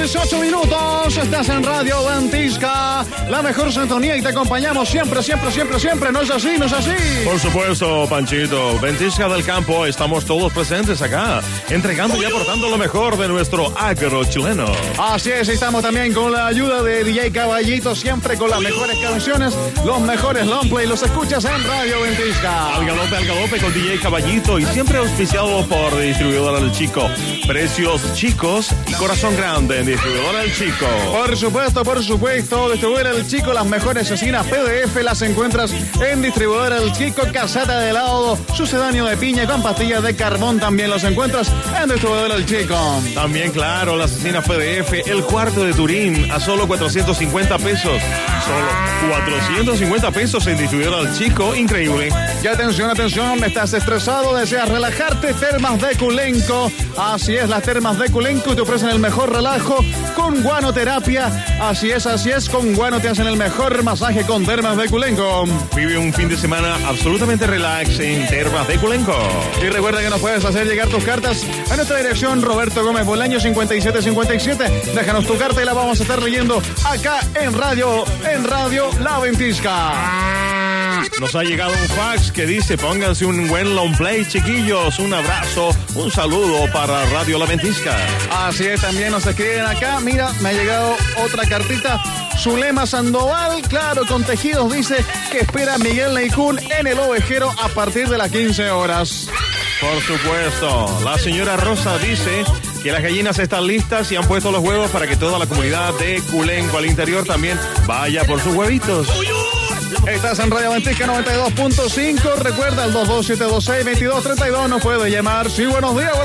18 minutos. Estás en Radio Ventisca, la mejor sintonía, y te acompañamos siempre, siempre, siempre, siempre. ¿No es así? ¿No es así? Por supuesto, Panchito. Ventisca del Campo, estamos todos presentes acá, entregando y aportando lo mejor de nuestro agro chileno. Así es, estamos también con la ayuda de DJ Caballito, siempre con las mejores canciones, los mejores long play. Los escuchas en Radio Ventisca. Al galope con DJ Caballito, y siempre auspiciado por Distribuidora El Chico. Precios chicos y corazón grande en Distribuidora El Chico. Por supuesto, Distribuidora El Chico, las mejores cecinas PDF las encuentras en Distribuidora El Chico. Casata de helado, sucedáneo de piña con pastillas de carbón también los encuentras en Distribuidora El Chico. También, claro, las cecinas PDF, el cuarto de Turín a solo 450 pesos. Solo 450 pesos en Distribuidora El Chico, increíble. Y atención, estás estresado, deseas relajarte, Termas de Culenco. Así es, las Termas de Culenco te ofrecen el mejor relajo con guanoterapia. Así es, con guano te hacen el mejor masaje con Termas de Culenco. Vive un fin de semana absolutamente relax en Termas de Culenco. Y recuerda que nos puedes hacer llegar tus cartas a nuestra dirección, Roberto Gómez Bolaño 5757. Déjanos tu carta y la vamos a estar leyendo acá en Radio La Ventisca. Nos ha llegado un fax que dice: pónganse un buen long play, chiquillos. Un abrazo, un saludo para Radio La Ventisca. Así es, también nos escriben acá. Mira, me ha llegado otra cartita. Zulema Sandoval, claro, con tejidos, dice que espera a Miguel Neicún en el Ovejero a partir de las 15 horas. Por supuesto. La señora Rosa dice que las gallinas están listas y han puesto los huevos para que toda la comunidad de Culenco al interior también vaya por sus huevitos. Estás en Radio Ventisca 92.5. Recuerda el 22726-2232. Nos puede llamar. Sí, buenos días.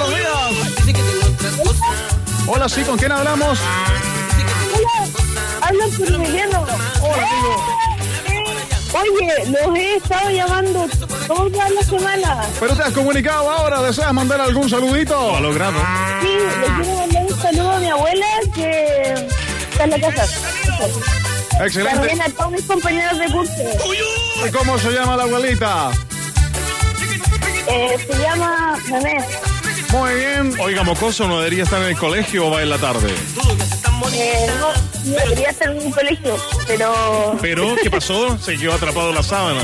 Hola, sí, ¿con quién hablamos? Habla por Emiliano. Hola, amigo. Oye, los he estado llamando toda la semana. Pero te has comunicado ahora. ¿Deseas mandar algún saludito? Lo ha logrado. Sí, le quiero mandar un saludo a mi abuela que está en la casa. Excelente. También a todos mis compañeros de curso. ¿Y cómo se llama la abuelita? Se llama Memé. Muy bien. Oiga, mocoso, ¿no debería estar en el colegio o va en la tarde? No debería estar en un colegio, pero... ¿Pero qué pasó? Se quedó atrapado en las sábanas.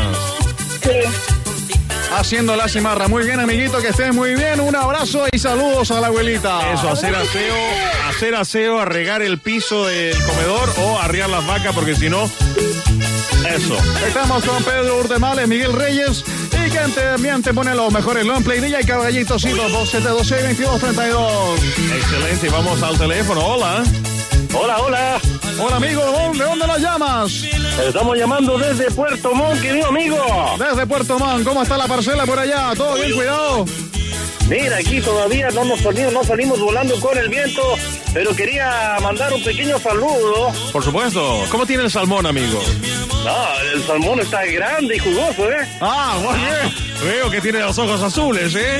Sí. Haciendo la cimarra. Muy bien, amiguito, que estés muy bien. Un abrazo y saludos a la abuelita. Eso, hacer aseo, a regar el piso del comedor o arriar las vacas, porque si no... Eso. Estamos con Pedro Urdemales, Miguel Reyes, y que también te pone los mejores long play. DJ Caballito, sí, 22726-2232. Excelente, vamos al teléfono. Hola. Hola. Hola, amigo, ¿de dónde nos llamas? Estamos llamando desde Puerto Montt, querido amigo. Desde Puerto Montt. ¿Cómo está la parcela por allá? ¿Todo bien, cuidado? Mira, aquí todavía no salimos volando con el viento, pero quería mandar un pequeño saludo. Por supuesto. ¿Cómo tiene el salmón, amigo? El salmón está grande y jugoso, ¿eh? Ah, muy bien. Veo que tiene los ojos azules, ¿eh?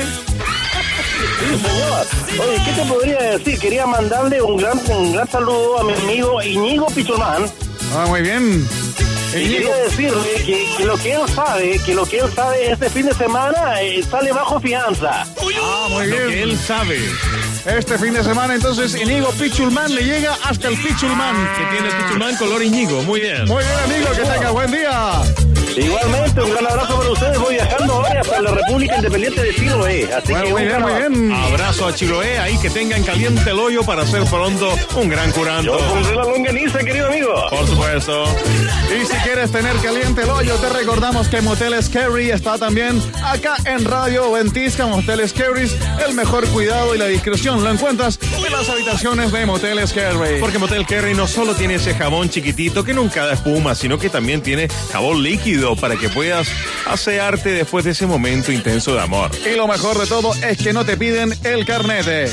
Sí, señor. Oye, ¿qué te podría decir? Quería mandarle un gran saludo a mi amigo Íñigo Pichulmán. Ah, muy bien. Y quería decirle que lo que él sabe este fin de semana sale bajo fianza. Ah, muy bien. Lo que él sabe. Este fin de semana, entonces, Íñigo Pichulmán le llega hasta el Pichulmán. Que tiene el Pichulmán color Íñigo. Muy bien. Muy bien, amigo, que tenga buen día. Igualmente, un gran abrazo para ustedes. Voy viajando ahora hasta la República Independiente de Chiloé. Así que muy bien. Abrazo a Chiloé, ahí que tengan caliente el hoyo para hacer pronto un gran curanto. Yo pondré la longaniza, querido amigo. Por supuesto. Y si quieres tener caliente el hoyo, te recordamos que Moteles Kerry está también acá en Radio Ventisca. Moteles Kerry, el mejor cuidado y la discreción lo encuentras en las habitaciones de Moteles Kerry. Porque Motel Kerry no solo tiene ese jabón chiquitito que nunca da espuma, sino que también tiene jabón líquido para que puedas asearte después de ese momento intenso de amor. Y lo mejor de todo es que no te piden el carnete.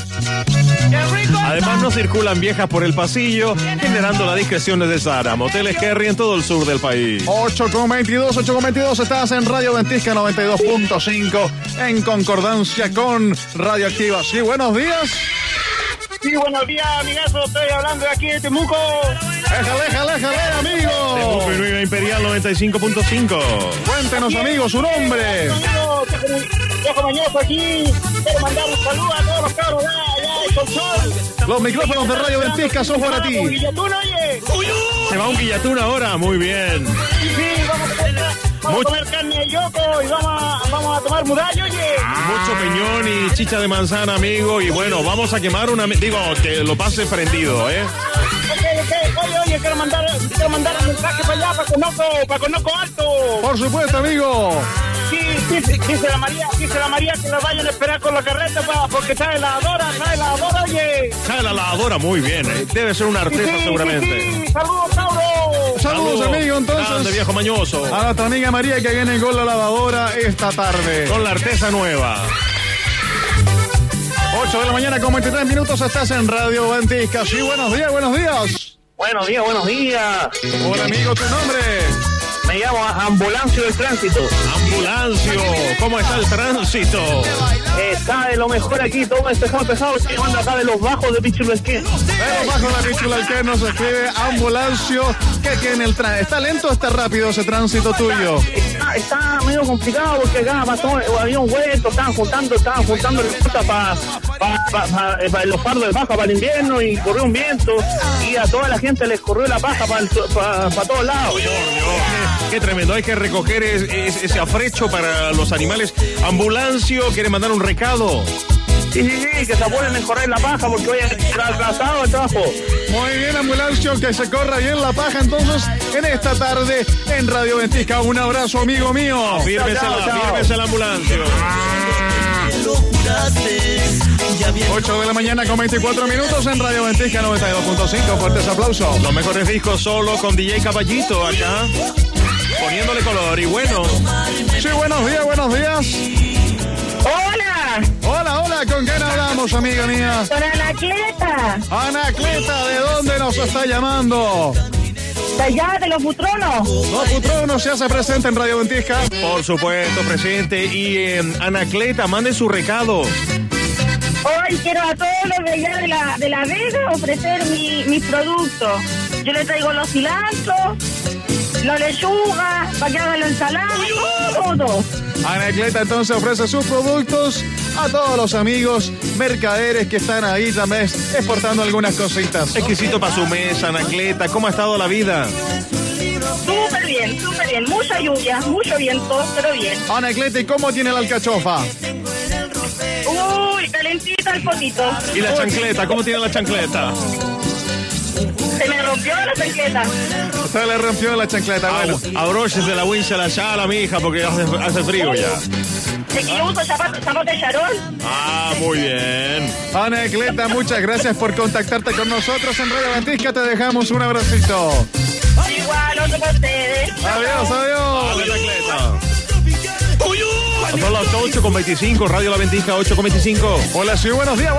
Además no circulan viejas por el pasillo, generando la discreción necesaria. Moteles Kerry en todo el sur del país. 8:22, estás en Radio Ventisca 92.5 en concordancia con Radioactiva. Sí, buenos días. Sí, buenos días, amigazo. Estoy hablando de aquí de Temuco. Éjale, amigo. Temuco y Imperial 95.5. Cuéntenos, amigo, su nombre. Viejo Mañoso aquí. Quiero mandar un saludo a todos los cabros allá de Colchón. Los micrófonos de Radio Ventisca son para ti. Se va un guillatún ahora, muy bien. Sí, vamos a comer carne de yoco y vamos a tomar mudallo, oye. Mucho peñón y chicha de manzana, amigo. Y bueno, vamos a quemar digo, que lo pase prendido, ¿eh? Oye, quiero mandar un mensaje para allá, para Conoco Alto. Por supuesto, amigo. Sí, dice la María que la vayan a esperar con la carreta porque trae la lavadora, oye. Trae la lavadora, muy bien. Debe ser una artesa seguramente. Sí. Saludos, Tauro. Saludos, amigo, entonces. Grande, viejo mañoso. A nuestra amiga María que viene con la lavadora esta tarde. Con la artesa nueva. 8 de la mañana con 23 minutos, estás en Radio Ventisca. Sí, buenos días. Buenos días. Hola, amigo, ¿tu nombre? Me llamo Ambulancio del Tránsito. Ambulancio, ¿cómo está el tránsito? Está de lo mejor aquí, todo este juego pesado que manda acá de los bajos de Pichulesquén. De los bajos de Pichulesquén nos escribe Ambulancio. ¿Qué tiene el tránsito? ¿Está lento o está rápido ese tránsito tuyo? Está medio complicado porque acá había un hueco, estaban juntando la para los fardos de paja para el invierno y corrió un viento y a toda la gente les corrió la paja para todos lados. Qué tremendo, hay que recoger ese afrecho para los animales. Ambulancio, ¿quiere mandar un recado? Sí, que se apuren en correr la paja porque hoy es atrasado el trabajo. Muy bien, Ambulancio, que se corra bien la paja entonces en esta tarde en Radio Ventisca. Un abrazo, amigo mío. Fírmese la Ambulancio. 8 de la mañana con 24 minutos en Radio Ventisca 92.5. Fuertes aplausos. Los mejores discos solo con DJ Caballito acá, poniéndole color. Y bueno. Sí, buenos días. Hola, ¿con quién hablamos, amiga mía? Con Anacleta. Anacleta, ¿de dónde nos está llamando? De allá, de los Putronos. Los Putronos se hace presente en Radio Ventisca. Por supuesto, presente. Y Anacleta, mande su recado. Hoy quiero a todos los de allá de la Vega ofrecer mis productos. Yo le traigo los cilantros, la lechuga, para que hagan la ensalada, todo. Anacleta entonces ofrece sus productos a todos los amigos mercaderes que están ahí también exportando algunas cositas. Exquisito para su mesa, Anacleta. ¿Cómo ha estado la vida? Súper bien. Mucha lluvia, mucho viento, pero bien. Anacleta, ¿y cómo tiene la alcachofa? Uy, calentita el potito. ¿Y la chancleta? ¿Cómo tiene la chancleta? Se me rompió la chancleta. Se le rompió la chancleta. Bueno, abróchese la wincha, la chala, mi hija, porque hace frío ya. Es que yo uso zapatos de charol. Ah, muy bien. Anacleta, muchas gracias por contactarte con nosotros en Radio Ventisca. Te dejamos un abracito. Igual, otro para ustedes. Adiós. Dale, Anacleta. Son las 8:25, Radio La Ventisca, 8:25. Hola, sí, buenos días.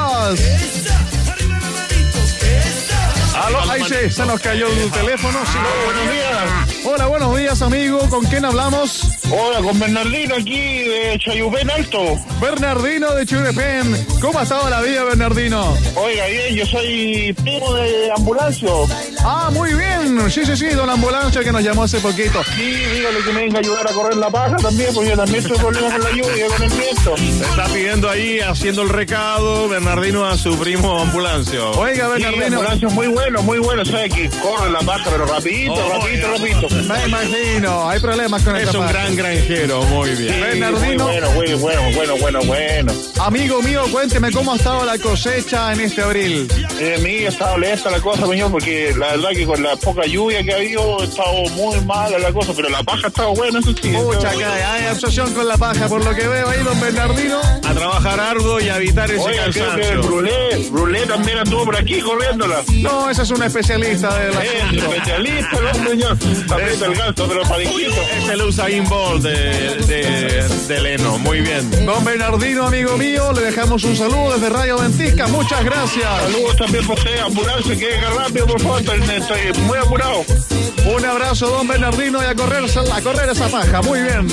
Aló, ahí se nos cayó el teléfono. Sí, Buenos días. Hola, buenos días, amigo. ¿Con quién hablamos? Hola, con Bernardino aquí de Chayupén Alto. Bernardino de Churepén. ¿Cómo ha estado la vida, Bernardino? Oiga, bien, yo soy primo de Ambulancio. Ah, muy bien. Sí, don Ambulancia que nos llamó hace poquito. Sí, dígale que me venga a ayudar a correr la paja también, porque yo también tengo problemas con la lluvia, con el viento. Se está pidiendo ahí, haciendo el recado, Bernardino, a su primo Ambulancio. Oiga, Bernardino. Sí, Ambulancio es muy bueno, sabe que corre la paja, pero rapidito. Me imagino, hay problemas con Es esta un paja. gran granjero, muy bien. Sí, Bernardino. Muy bueno. Amigo mío, cuénteme cómo ha estado la cosecha en este abril. Mi ha estado lenta la cosa, señor, porque la verdad que con la poca lluvia que ha habido, ha estado muy mala la cosa, pero la paja ha estado buena, eso sí. Pucha, acá hay absorción con la paja, por lo que veo ahí, don Bernardino. A trabajar arduo y a evitar ese Oiga, creo que el cansancio. Brulé también anduvo por aquí corriéndola. No, ese es un especialista del asunto. Especialista, ¿no, señor? Aprieta el gasto de los paliquitos. Es el Usain Bolt de Leno, muy bien. Don Bernardino, amigo mío, le dejamos un saludo desde Radio Ventisca. Muchas gracias. Saludos también por usted, ambulancia, que venga rápido, por favor, estoy muy apurado. Un abrazo, don Bernardino, y a correr esa paja. Muy bien.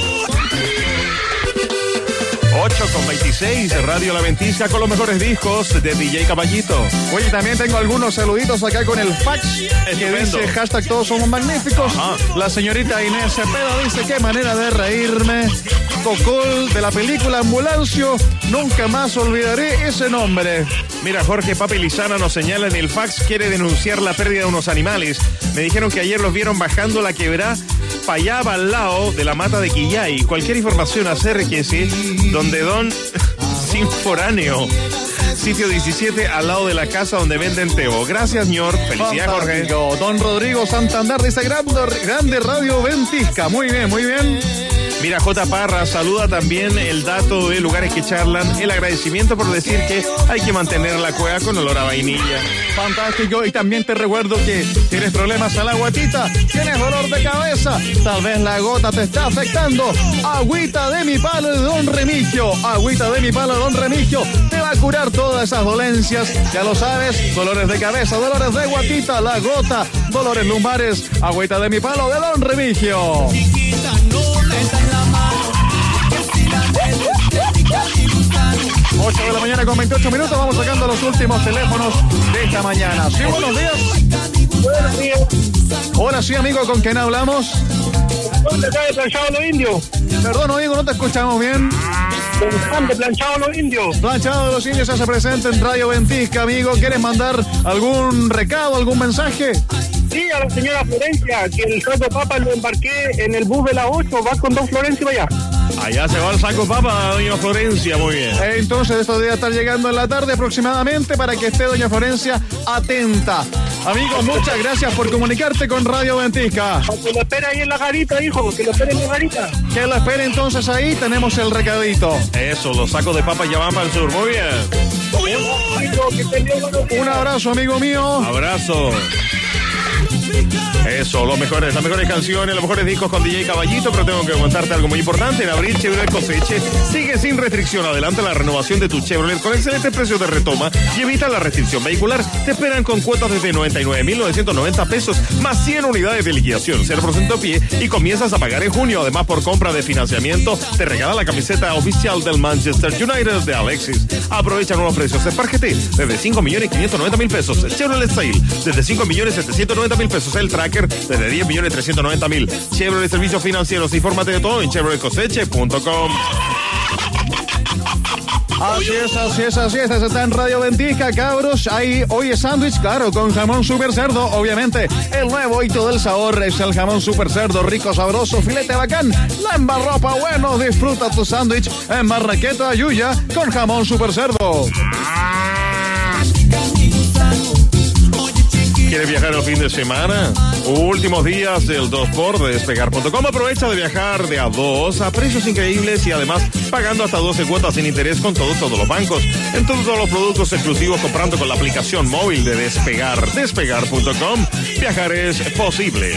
8:26, Radio La Ventisca con los mejores discos de DJ Caballito. Oye, también tengo algunos saluditos acá con el fax que Estupendo. dice hashtag todos somos magníficos. Ajá. La señorita Inés Cepeda dice qué manera de reírme. Cocol de la película Ambulancio. Nunca más olvidaré ese nombre. Mira, Jorge Papi Lizana nos señala en el fax, quiere denunciar la pérdida de unos animales. Me dijeron que ayer los vieron bajando la quebrada para allá, al lado de la mata de Quillay. Cualquier información acérquese, donde Don Sinforáneo, sitio 17, al lado de la casa donde venden tebo. Gracias, señor. Felicidades, Jorge. Don Rodrigo Santander dice grande Radio Ventisca. Muy bien, muy bien. Mira, J. Parra saluda también el dato de lugares que charlan, el agradecimiento por decir que hay que mantener la cueva con olor a vainilla. Fantástico, y también te recuerdo que tienes problemas a la guatita, tienes dolor de cabeza, tal vez la gota te está afectando. Agüita de mi palo de Don Remigio, agüita de mi palo de Don Remigio, te va a curar todas esas dolencias, ya lo sabes, dolores de cabeza, dolores de guatita, la gota, dolores lumbares, agüita de mi palo de Don Remigio. 8 de la mañana con 28 minutos, vamos sacando los últimos teléfonos de esta mañana. Sí, buenos días. Buenos días. Hola, sí, amigo, ¿con quién hablamos? ¿Dónde está de Planchado Los Indios? Perdón, amigo, no te escuchamos bien. De Planchado Los Indios. Planchado de los Indios se hace presente en Radio Ventisca, amigo. ¿Quieres mandar algún recado, algún mensaje? Sí, a la señora Florencia, que el saco papa lo embarqué en el bus de la 8, va con Don Florencia para allá. Allá se va el saco papa, doña Florencia, muy bien. Entonces, esto debe estar llegando en la tarde aproximadamente para que esté doña Florencia atenta. Amigos, muchas gracias por comunicarte con Radio Ventisca. Que lo espere ahí en la garita, hijo, que lo espere en la garita. Que lo espere entonces ahí, tenemos el recadito. Eso, los sacos de papa ya van para el sur, muy bien. Un abrazo, amigo mío. Abrazo. Eso, las mejores canciones, los mejores discos con DJ Caballito, pero tengo que contarte algo muy importante. En abril, Chevrolet Coseche sigue sin restricción. Adelanta la renovación de tu Chevrolet con excelentes precios de retoma y evita la restricción vehicular. Te esperan con cuotas desde 99,990 pesos, más 100 unidades de liquidación, 0% pie, y comienzas a pagar en junio. Además, por compra de financiamiento, te regala la camiseta oficial del Manchester United de Alexis. Aprovecha nuevos precios. Espárgete desde 5,590,000 pesos. Chevrolet Sail desde 5,790,000 pesos. El Tracker desde 10,390,000. Chevrolet Servicios Financieros. Infórmate de todo en chevroletcoseche.com. Así es. Este está en Radio Ventisca, cabros. Ahí hoy es sándwich, claro, con jamón super cerdo. Obviamente, el nuevo hito del sabor es el jamón super cerdo, rico, sabroso, filete bacán. La embarropa, bueno, disfruta tu sándwich en Marraqueta, Yuya, con jamón super cerdo. ¿Quieres viajar el fin de semana? Últimos días del 2x de Despegar.com. Aprovecha de viajar de a 2 a precios increíbles y además pagando hasta 12 cuotas sin interés con todos los bancos. En todos los productos exclusivos comprando con la aplicación móvil de Despegar. Despegar.com. Viajar es posible.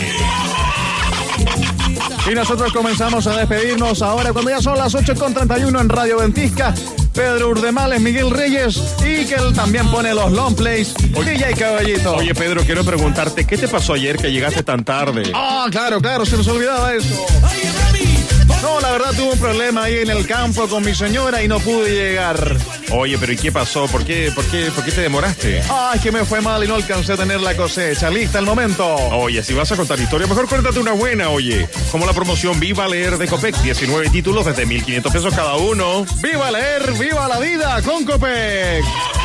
Y nosotros comenzamos a despedirnos ahora cuando ya son las 8:31 en Radio Ventisca. Pedro Urdemales, Miguel Reyes y que él también pone los long plays. DJ Caballito. Oye, Pedro, quiero preguntarte, ¿qué te pasó ayer que llegaste tan tarde? Ah, claro, se nos olvidaba eso. No, la verdad tuve un problema ahí en el campo con mi señora y no pude llegar. Oye, pero ¿y qué pasó? ¿Por qué te demoraste? Ay, que me fue mal y no alcancé a tener la cosecha. Lista el momento. Oye, si vas a contar historia, mejor cuéntate una buena, oye. Como la promoción Viva Leer de Copec, 19 títulos desde 1,500 pesos cada uno. ¡Viva leer, viva la vida con Copec!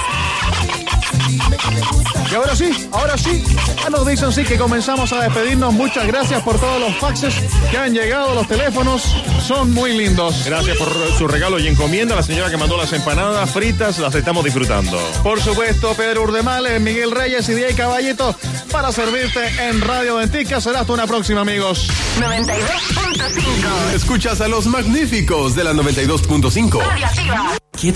Y ahora sí, ya nos dicen sí que comenzamos a despedirnos. Muchas gracias por todos los faxes que han llegado, los teléfonos son muy lindos. Gracias por su regalo y encomienda. La señora que mandó las empanadas fritas, las estamos disfrutando. Por supuesto, Pedro Urdemales, Miguel Reyes y DJ Caballito para servirte en Radio Ventisca. Será hasta una próxima, amigos. 92.5. Escuchas a los magníficos de la 92.5. Radio Activa.